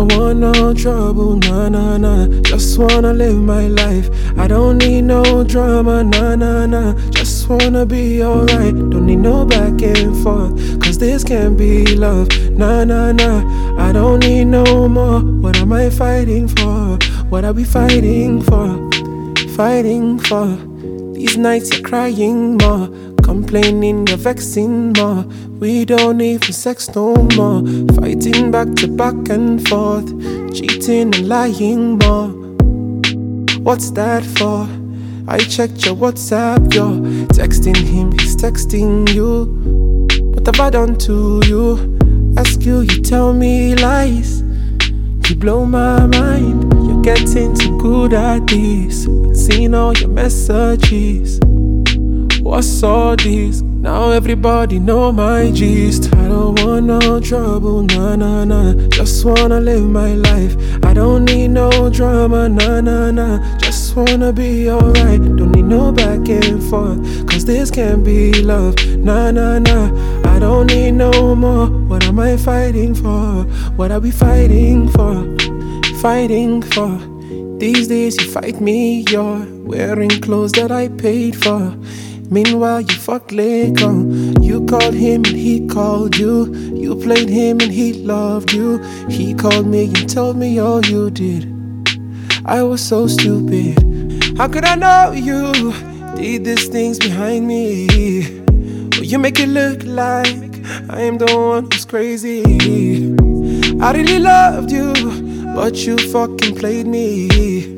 don't want no trouble, nah, nah, nah. Just wanna live my life. I don't need no drama, nah, nah, nah. Just wanna be alright. Don't need no back and forth, cause this can't be love, nah, nah, nah. I don't need no more. What am I fighting for? What are we fighting for? Fighting for? These nights you're crying more, complaining you're vexing more. We don't even sex no more. Fighting back to back and forth, cheating and lying more. What's that for? I checked your WhatsApp, you're texting him, he's texting you. What have I done to you? Ask you, you tell me lies. You blow my mind. You're getting too good at this. Seen all your messages. What's all this? Now everybody know my gist. I don't want no trouble, nah, nah, nah. Just wanna live my life. I don't need no drama, nah, nah, nah. Just wanna be alright. Don't need no back and forth, cause this can't be love, nah, nah, nah. I don't need no more. What am I fighting for? What are we fighting for? Fighting for? These days you fight me, you're wearing clothes that I paid for. Meanwhile you fuck Lego. You called him and he called you. You played him and he loved you. He called me and told me all you did. I was so stupid. How could I know you did these things behind me? Well, you make it look like I am the one who's crazy. I really loved you, but you fucking played me.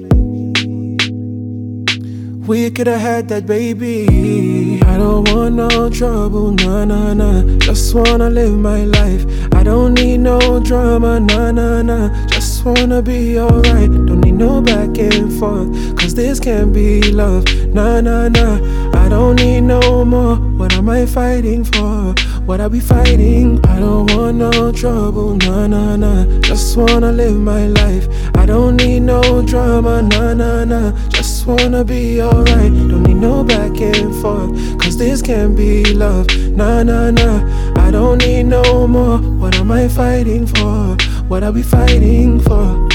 We could've had that baby. I don't want no trouble, nah, nah, nah. Just wanna live my life. I don't need no drama, nah, nah, nah. Just wanna be alright. Don't need no back and forth, cause this can't be love, nah, nah, nah. I don't need no more. What am I fighting for? What are we fighting? I don't want no trouble, nah, nah, nah. Just wanna live my life. I don't need no drama, nah, nah, nah. Just wanna be alright. Don't need no back and forth, cause this can't be love, nah, nah, nah. I don't need no more. What am I fighting for? What are we fighting for?